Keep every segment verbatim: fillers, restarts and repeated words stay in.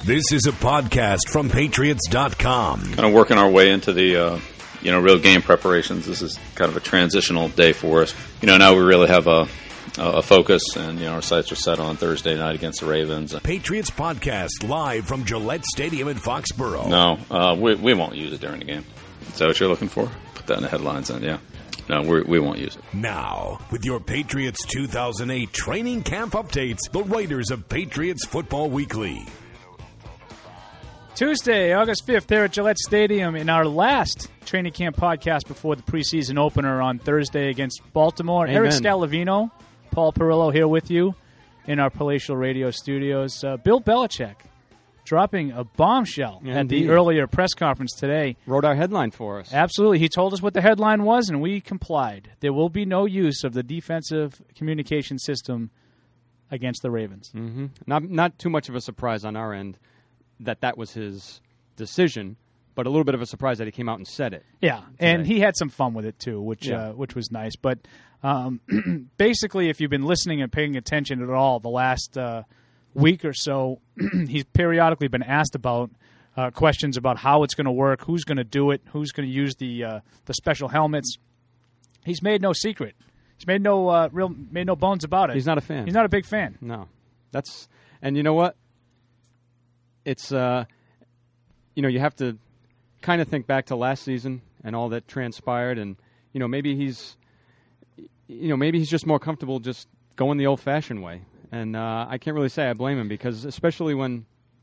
This is a podcast from Patriots dot com. Kind of working our way into the, uh, you know, real game preparations. This is kind of a transitional day for us. You know, now we really have a, a focus, and, you know, our sights are set on Thursday night against the Ravens. Patriots Podcast live from Gillette Stadium in Foxborough. No, uh, we, we won't use it during the game. Is that what you're looking for? Put that in the headlines then, yeah. No, we're, we won't use it. Now, with your Patriots two thousand eight training camp updates, the writers of Patriots Football Weekly. Tuesday, August fifth, there at Gillette Stadium in our last training camp podcast before the preseason opener on Thursday against Baltimore. Amen. Eric Scalavino, Paul Perillo here with you in our Palatial Radio studios. Uh, Bill Belichick dropping a bombshell Yeah, at indeed. the earlier press conference today. Wrote our headline for us. Absolutely. He told us what the headline was, and we complied. There will be no use of the defensive communication system against the Ravens. Mm-hmm. Not not too much of a surprise on our end that that was his decision, but a little bit of a surprise that he came out and said it. Yeah, and he had some fun with it too, which Yeah. uh, which was nice. But um, basically, if you've been listening and paying attention at all the last uh, week or so, he's periodically been asked about uh, questions about how it's going to work, who's going to do it, who's going to use the uh, the special helmets. He's made no secret. He's made no uh, real made no bones about it. He's not a fan. He's not a big fan. No. That's and you know what? It's uh you know, you have to kind of think back to last season and all that transpired, and you know, maybe he's you know, maybe he's just more comfortable just going the old-fashioned way. And uh, I can't really say I blame him, because especially when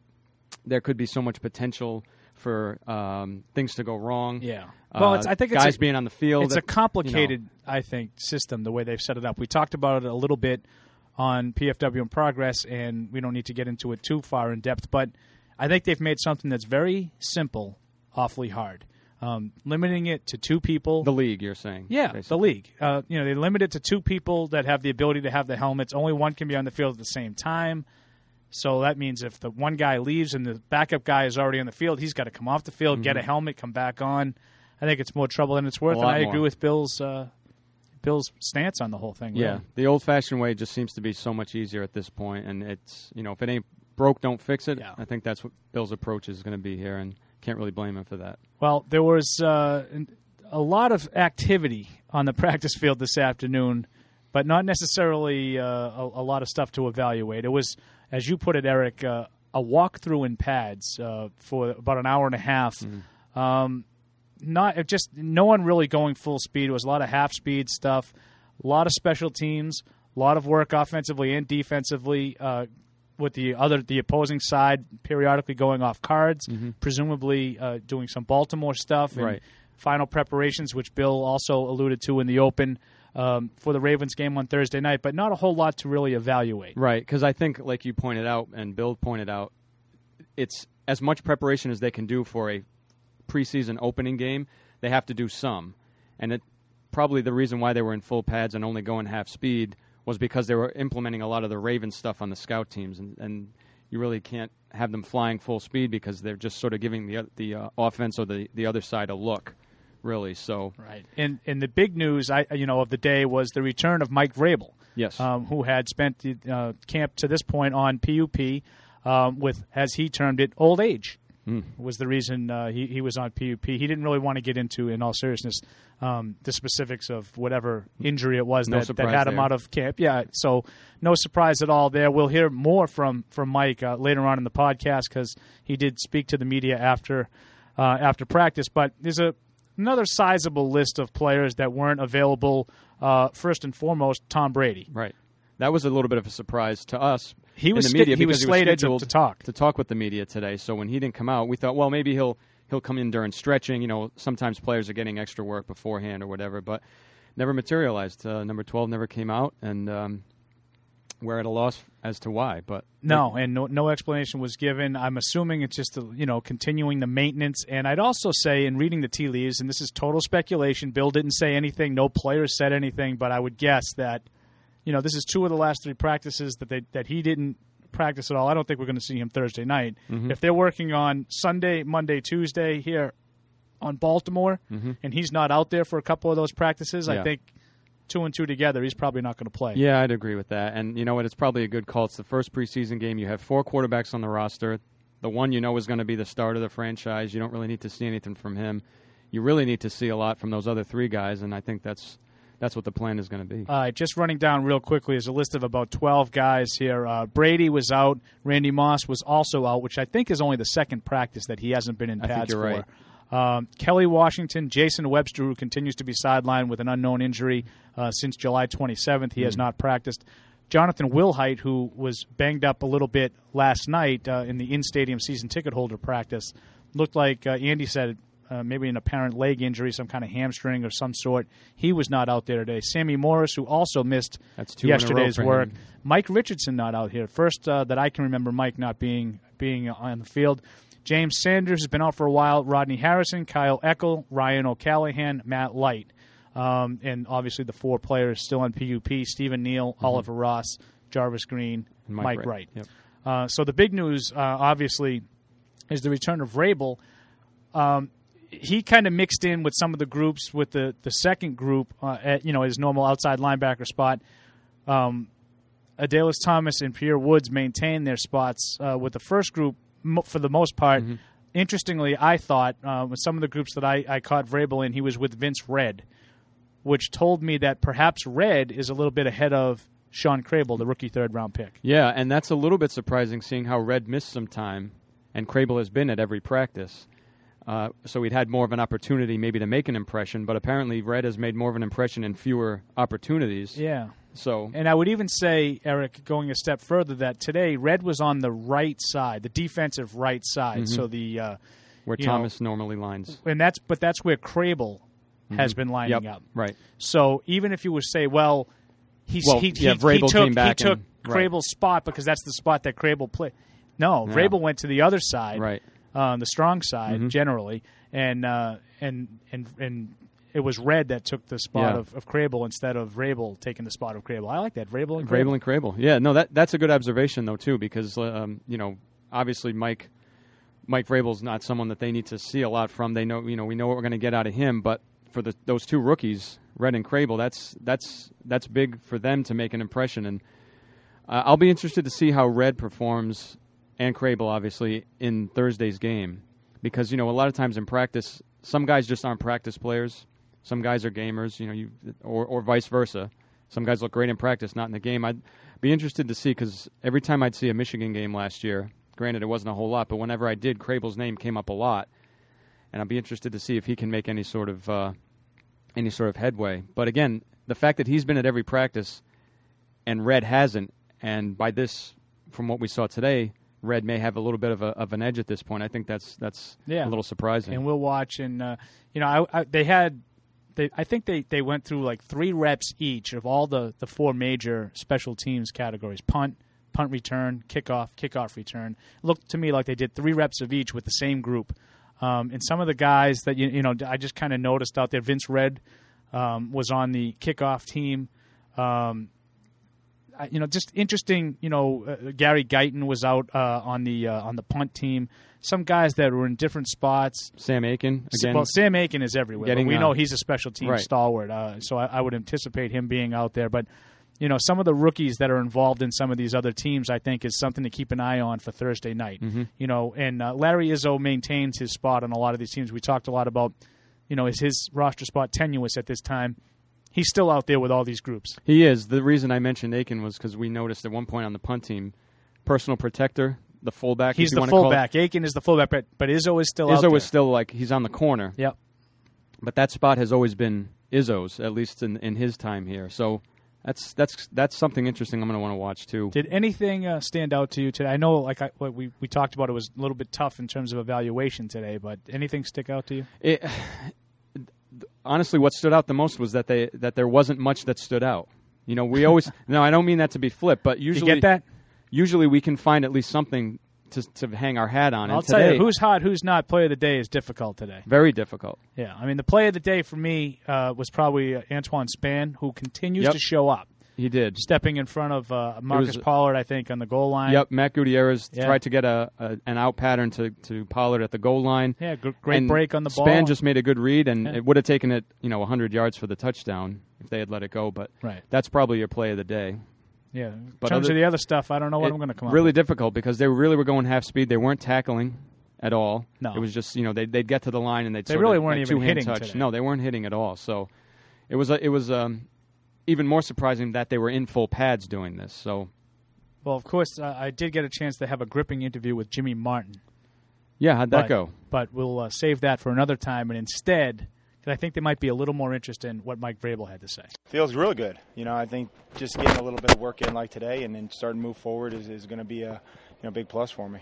there could be so much potential for um, things to go wrong. Yeah. Uh, Well, it's, I think it's guys a, being on the field. It's that, a complicated, you know, I think, system the way they've set it up. We talked about it a little bit on P F W in Progress, and we don't need to get into it too far in depth. But I think they've made something that's very simple awfully hard. Um, limiting it to two people. the league, you're saying. Yeah, basically. the league. Uh, you know, they limit it to two people that have the ability to have the helmets. Only one can be on the field at the same time. So that means if the one guy leaves and the backup guy is already on the field, he's got to come off the field, mm-hmm. get a helmet, come back on. I think it's more trouble than it's worth, A and lot I more. agree with Bill's uh, Bill's stance on the whole thing. Yeah, really. the old-fashioned way just seems to be so much easier at this point, and it's, you know, if it ain't broke, don't fix it. Yeah. I think that's what Bill's approach is going to be here, and can't really blame him for that. Well, there was uh, a lot of activity on the practice field this afternoon, but not necessarily uh, a, a lot of stuff to evaluate. It was, as you put it, Eric, uh, a walkthrough in pads uh, for about an hour and a half. Mm-hmm. Um, not it just no one really going full speed. It was a lot of half speed stuff, a lot of special teams, a lot of work offensively and defensively. Uh, with the other the opposing side periodically going off cards, mm-hmm. presumably uh, doing some Baltimore stuff, and right. final preparations, which Bill also alluded to in the open um, for the Ravens game on Thursday night, but not a whole lot to really evaluate. Right, because I think, like you pointed out and Bill pointed out, it's as much preparation as they can do for a preseason opening game. They have to do some, and it probably the reason why they were in full pads and only going half speed was because they were implementing a lot of the Ravens stuff on the scout teams, and, and you really can't have them flying full speed because they're just sort of giving the the uh, offense or the, the other side a look, really. So right, and and the big news, I you know, of the day was the return of Mike Vrabel, yes, um, who had spent the uh, camp to this point on P U P um, with, as he termed it, old age. Mm. Was the reason uh, he, he was on P U P. He didn't really want to get into, in all seriousness, um, the specifics of whatever injury it was no that, that had him there. out of camp. Yeah, so no surprise at all there. We'll hear more from, from Mike uh, later on in the podcast because he did speak to the media after uh, after practice. But there's a another sizable list of players that weren't available. Uh, first and foremost, Tom Brady. Right. That was a little bit of a surprise to us. He was in the media sta- he was because slated he was to, to talk to talk with the media today. So when he didn't come out, we thought, well, maybe he'll he'll come in during stretching. You know, sometimes players are getting extra work beforehand or whatever, but never materialized. Uh, number twelve never came out, and um, we're at a loss as to why. But no, and no, no explanation was given. I'm assuming it's just you know continuing the maintenance. And I'd also say, in reading the tea leaves, and this is total speculation, Bill didn't say anything, no players said anything, but I would guess that. You know, this is two of the last three practices that they that he didn't practice at all. I don't think we're going to see him Thursday night. Mm-hmm. If they're working on Sunday, Monday, Tuesday here on Baltimore, mm-hmm. and he's not out there for a couple of those practices, yeah. I think two and two together, he's probably not going to play. Yeah, I'd agree with that. And you know what? It's probably a good call. It's the first preseason game. You have four quarterbacks on the roster. The one you know is going to be the start of the franchise. You don't really need to see anything from him. You really need to see a lot from those other three guys, and I think that's that's what the plan is going to be. All right, just running down real quickly is a list of about twelve guys here. Uh, Brady was out. Randy Moss was also out, which I think is only the second practice that he hasn't been in I pads think you're for. right. Um, Kelly Washington, Jason Webster, who continues to be sidelined with an unknown injury uh, since July twenty-seventh. He mm. has not practiced. Jonathan Wilhite, who was banged up a little bit last night uh, in the in-stadium season ticket holder practice, looked like uh, Andy said uh, maybe an apparent leg injury, some kind of hamstring of some sort. He was not out there today. Sammy Morris, who also missed That's two yesterday's in a row for work. him. Mike Richardson not out here. First uh, that I can remember Mike not being being on the field. James Sanders has been out for a while. Rodney Harrison, Kyle Eckel, Ryan O'Callahan, Matt Light. Um, and obviously the four players still on P U P, Stephen Neal, mm-hmm. Oliver Ross, Jarvis Green, and Mike, Mike Wright. Wright. Yep. Uh, so the big news, uh, obviously, is the return of Vrabel. Um, he kind of mixed in with some of the groups with the, the second group, uh, at, you know, his normal outside linebacker spot. Um, Adalys Thomas and Pierre Woods maintained their spots uh, with the first group mo- for the most part. Mm-hmm. Interestingly, I thought, uh, with some of the groups that I, I caught Vrabel in, he was with Vince Redd, which told me that perhaps Redd is a little bit ahead of Sean Crable, the rookie third-round pick. Yeah, and that's a little bit surprising seeing how Redd missed some time, and Crable has been at every practice. Uh, so he'd had more of an opportunity maybe to make an impression, but apparently Redd has made more of an impression in fewer opportunities. Yeah. So, and I would even say, Eric, going a step further, that today Redd was on the right side, the defensive right side. Mm-hmm. So the uh, where Thomas know, normally lines, and that's but that's where Crable mm-hmm. has been lining yep. up. Right. So even if you would say, well, he's, well he, yeah, he, Vrabel he took, came back he took and, right. Crable's spot because that's the spot that Crable played. No, no, Vrabel went to the other side, right, uh, the strong side mm-hmm. generally, and uh, and and and. It was Redd that took the spot yeah. of, of Crable instead of Vrabel taking the spot of Crable. I like that, Vrabel and Crable. Vrabel and Crable. Yeah, no, that that's a good observation though too, because um, you know, obviously Mike Mike Vrabel's not someone that they need to see a lot from. They know, you know, we know what we're going to get out of him, but for the those two rookies, Redd and Crable, that's that's that's big for them to make an impression. And uh, I'll be interested to see how Redd performs and Crable obviously in Thursday's game, because you know a lot of times in practice, some guys just aren't practice players. Some guys are gamers, you know, you or, or vice versa. Some guys look great in practice, not in the game. I'd be interested to see, because every time I'd see a Michigan game last year, granted it wasn't a whole lot, but whenever I did, Crable's name came up a lot, and I'd be interested to see if he can make any sort of uh, any sort of headway. But again, the fact that he's been at every practice and Redd hasn't, and by this, from what we saw today, Redd may have a little bit of, a, of an edge at this point. I think that's that's yeah. a little surprising. And we'll watch, and uh, you know, I, I, they had. They, I think they, they went through like three reps each of all the, the four major special teams categories: punt, punt return, kickoff, kickoff return. It looked to me like they did three reps of each with the same group. Um, and some of the guys that you, you know I just kind of noticed out there, Vince Redd um, was on the kickoff team. Um, I, you know, just interesting. You know, uh, Gary Guyton was out uh, on the uh, on the punt team. Some guys that were in different spots. Sam Aiken, again. Well, Sam Aiken is everywhere. Getting, but we uh, know he's a special team right. stalwart, uh, so I, I would anticipate him being out there. But, you know, some of the rookies that are involved in some of these other teams, I think, is something to keep an eye on for Thursday night. Mm-hmm. You know, and uh, Larry Izzo maintains his spot on a lot of these teams. We talked a lot about, you know, is his roster spot tenuous at this time? He's still out there with all these groups. He is. The reason I mentioned Aiken was because we noticed at one point on the punt team, personal protector, the fullback. He's if you the want fullback. Aiken is the fullback, but, but Izzo is still Izzo out there. is still, like, he's on the corner. Yep. But that spot has always been Izzo's, at least in, in his time here. So that's that's that's something interesting I'm going to want to watch, too. Did anything uh, stand out to you today? I know, like I, what we, we talked about, it was a little bit tough in terms of evaluation today, but anything stick out to you? It, honestly, what stood out the most was that they that there wasn't much that stood out. You know, we always – no, I don't mean that to be flip, but usually – You get that? Usually we can find at least something to to hang our hat on. I'll and tell today, you, who's hot, who's not, player of the day is difficult today. Very difficult. Yeah, I mean, the player of the day for me uh, was probably uh, Antoine Spann, who continues yep. to show up. He did. Stepping in front of uh, Marcus was, Pollard, I think, on the goal line. Yep, Matt Gutierrez yeah. tried to get a, a an out pattern to, to Pollard at the goal line. Yeah, g- great and break on the ball. Spann just made a good read, and yeah. it would have taken it, you know, one hundred yards for the touchdown if they had let it go. But right. that's probably your play of the day. Yeah. In But terms other- of the other stuff, I don't know what it- I'm going to come up Really with. difficult because they really were going half speed. They weren't tackling at all. No. It was just, you know, they'd, they'd get to the line and they'd They sort really of, weren't like, even two-hand hitting touch. today. No, they weren't hitting at all. So it was a, it was um, even more surprising that they were in full pads doing this. So Well, of course, uh, I did get a chance to have a gripping interview with Jimmy Martin. yeah, how'd that but, go? But we'll uh, save that for another time, and instead, because I think there might be a little more interest in what Mike Vrabel had to say. Feels really good. You know, I think just getting a little bit of work in like today and then starting to move forward is, is going to be a you know big plus for me.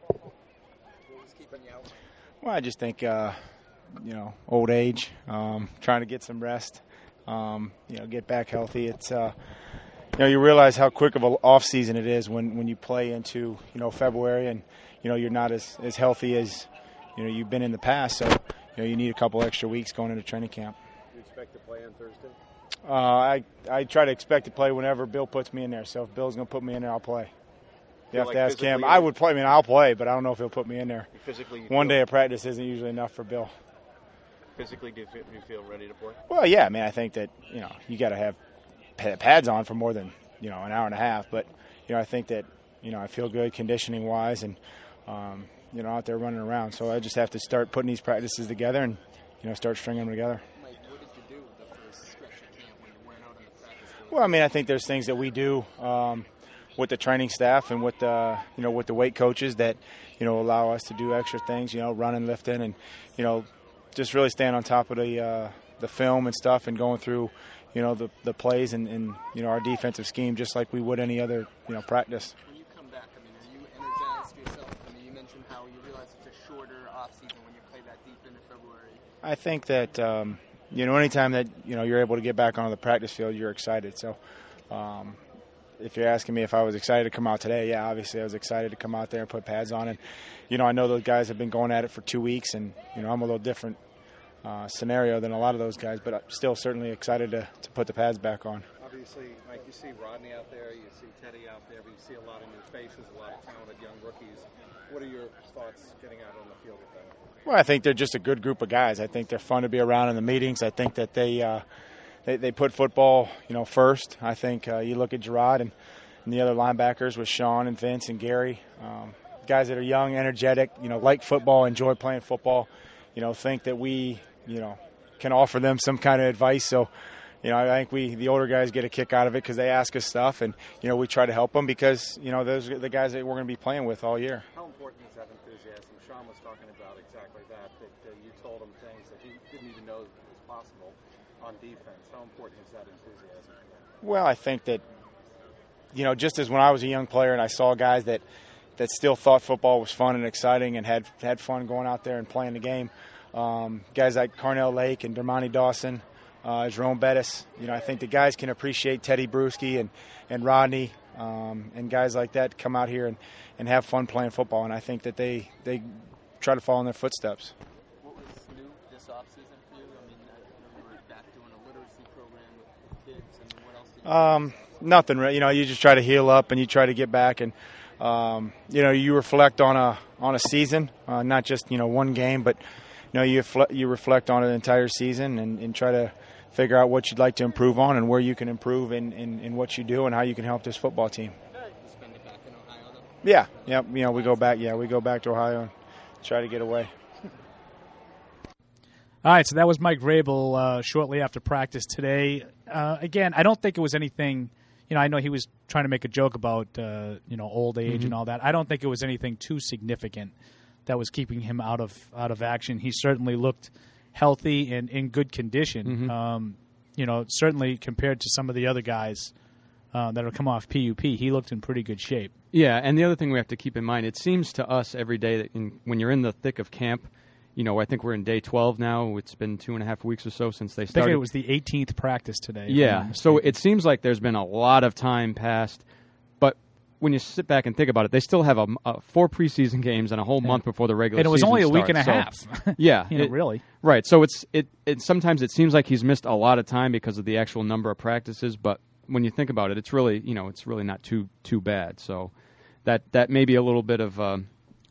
Well, I just think, uh, you know, old age, um, trying to get some rest, um, you know, get back healthy. It's, uh, you know, you realize how quick of an off season it is when, when you play into, you know, February and, you know, you're not as, as healthy as, you know, you've been in the past. So, you know, you need a couple extra weeks going into training camp. Do you expect to play on Thursday? Uh, I I try to expect to play whenever Bill puts me in there. So if Bill's going to put me in there, I'll play. You have like to ask him. physically- I would play. I mean, I'll play, but I don't know if he'll put me in there. Physically, you One feel, day of practice isn't usually enough for Bill. Physically, do you feel, do you feel ready to play? Well, yeah. I mean, I think that you know you got to have pa- pads on for more than you know an hour and a half. But you know, I think that you know I feel good conditioning wise, and um, you know out there running around. So I just have to start putting these practices together and you know start stringing them together. Mike, what did you do the first stretch of camp when you weren't out on the practice field? Well, I mean, I think there's things that we do um, with the training staff and with the you know with the weight coaches that you know allow us to do extra things. You know, running, lifting, and you know just really staying on top of the uh, the film and stuff and going through you know the the plays and, and you know our defensive scheme just like we would any other you know practice. When you come back, I mean, are you energized yourself? I mean, you mentioned how you realize it's a shorter off-season when you play that deep into February. I think that um, you know anytime that you know you're able to get back onto the practice field, you're excited. So. Um, If you're asking me if I was excited to come out today, yeah, obviously I was excited to come out there and put pads on. And, you know, I know those guys have been going at it for two weeks, and, you know, I'm a little different uh, scenario than a lot of those guys, but I'm still certainly excited to, to put the pads back on. Obviously, Mike, you see Rodney out there, you see Teddy out there, but you see a lot of new faces, a lot of talented young rookies. What are your thoughts getting out on the field with them? Well, I think they're just a good group of guys. I think they're fun to be around in the meetings. I think that they uh, they, they put football, you know, first. I think uh, you look at Gerard and, and the other linebackers with Sean and Vince and Gary, um, guys that are young, energetic, you know, like football, enjoy playing football, you know, think that we, you know, can offer them some kind of advice. So, you know, I think we, the older guys, get a kick out of it because they ask us stuff, and, you know, we try to help them because, you know, those are the guys that we're going to be playing with all year. How important is that enthusiasm? Sean was talking about exactly that, that uh, you told him things that he didn't even know was possible on defense. How important is that enthusiasm? Well, I think that, you know, just as when I was a young player and I saw guys that, that still thought football was fun and exciting and had had fun going out there and playing the game, um, guys like Carnell Lake and Dermontti Dawson, uh, Jerome Bettis, you know, I think the guys can appreciate Teddy Bruschi and, and Rodney um, and guys like that come out here and, and have fun playing football, and I think that they, they try to follow in their footsteps. What was new this off-season for you? I mean, I know you were back doing a literacy program with kids, and what else did you Um, nothing, re- you know. You just try to heal up and you try to get back, and um, you know you reflect on a on a season, uh, not just you know one game, but you know you fle- you reflect on an entire season and, and try to figure out what you'd like to improve on and where you can improve in, in, in what you do and how you can help this football team. You spend it back in Ohio, though? Yeah, yeah, you know we go back. Yeah, we go back to Ohio and try to get away. All right, so that was Mike Vrabel uh, shortly after practice today. Uh, again, I don't think it was anything. You know, I know he was trying to make a joke about uh, you know old age Mm-hmm. and all that. I don't think it was anything too significant that was keeping him out of out of action. He certainly looked healthy and in good condition. Mm-hmm. Um, you know, certainly compared to some of the other guys uh, that have come off P U P, he looked in pretty good shape. Yeah, and the other thing we have to keep in mind, it seems to us every day that in, when you're in the thick of camp, you know, I think we're in day twelve now. It's been two and a half weeks or so since they I think started. it was the eighteenth practice today. if I'm Yeah, not so mistaken. it seems like there's been a lot of time passed, but when you sit back and think about it, they still have a, a four preseason games and a whole month before the regular and it was season only a week and a starts. half. So, yeah, you know, it- really. right. So it's it, it. Sometimes it seems like he's missed a lot of time because of the actual number of practices, but when you think about it, it's really you know it's really not too too bad. So that that may be a little bit of uh,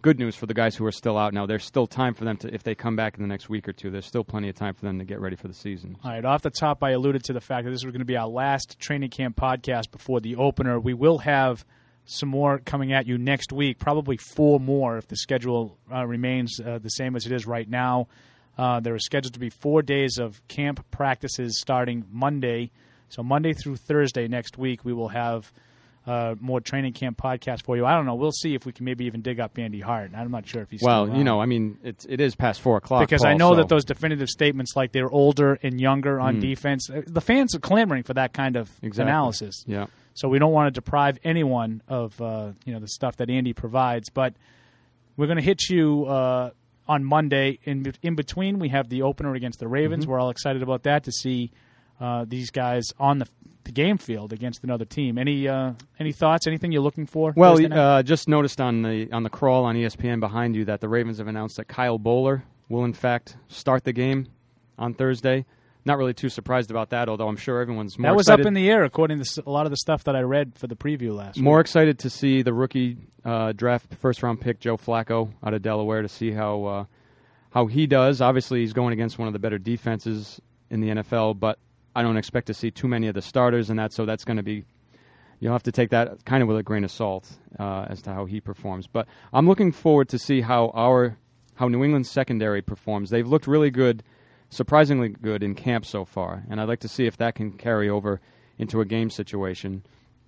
good news for the guys who are still out now. There's still time for them to, if they come back in the next week or two, there's still plenty of time for them to get ready for the season. All right, off the top, I alluded to the fact that this was going to be our last training camp podcast before the opener. We will have some more coming at you next week, probably four more if the schedule uh, remains uh, the same as it is right now. Uh, there are scheduled to be four days of camp practices starting Monday. So Monday through Thursday next week, we will have uh, more training camp podcasts for you. I don't know. We'll see if we can maybe even dig up Andy Hart. I'm not sure if he's well, still you know, I mean, it's, it is past four o'clock. Because Paul, I know so. that those definitive statements, like they're older and younger on Mm. defense, the fans are clamoring for that kind of Exactly. analysis. Yeah. So we don't want to deprive anyone of uh, you know the stuff that Andy provides. But we're going to hit you uh, on Monday. In in between, we have the opener against the Ravens. Mm-hmm. We're all excited about that to see uh, these guys on the, the game field against another team. Any uh, any thoughts? Anything you're looking for? Well, Thursday night? uh, just noticed on the on the crawl on E S P N behind you that the Ravens have announced that Kyle Bowler will in fact start the game on Thursday. Not really too surprised about that, although I'm sure everyone's more that was excited. up in the air according to s- a lot of the stuff that I read for the preview last week. More excited to see the rookie uh, draft first round pick Joe Flacco out of Delaware to see how uh, how he does. Obviously, he's going against one of the better defenses in the N F L, but I don't expect to see too many of the starters and that. So that's going to be you'll have to take that kind of with a grain of salt uh, as to how he performs. But I'm looking forward to see how our how New England's secondary performs. They've looked really good. Surprisingly good in camp so far, and I'd like to see if that can carry over into a game situation.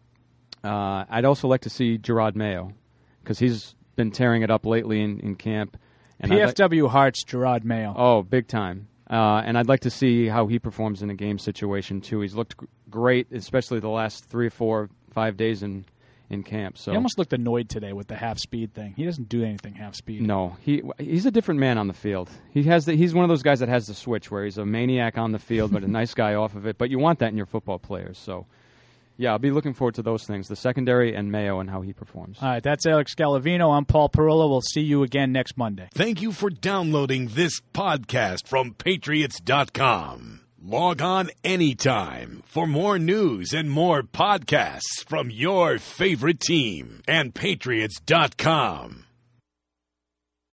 Uh, I'd also like to see Gerard Mayo, because he's been tearing it up lately in, in camp. And P I'd F W Hearts, Gerard Mayo. Oh, big time. Uh, and I'd like to see how he performs in a game situation, too. He's looked g- great, especially the last three, four, five days in, in camp. So He almost looked annoyed today with the half-speed thing. He doesn't do anything half-speed. No, he he's a different man on the field. He has the, he's one of those guys that has the switch where he's a maniac on the field, but a nice guy off of it. But you want that in your football players. So, yeah, I'll be looking forward to those things, the secondary and Mayo and how he performs. All right, that's Alex Galavino. I'm Paul Perillo. We'll see you again next Monday. Thank you for downloading this podcast from Patriots dot com. Log on anytime for more news and more podcasts from your favorite team and Patriots dot com.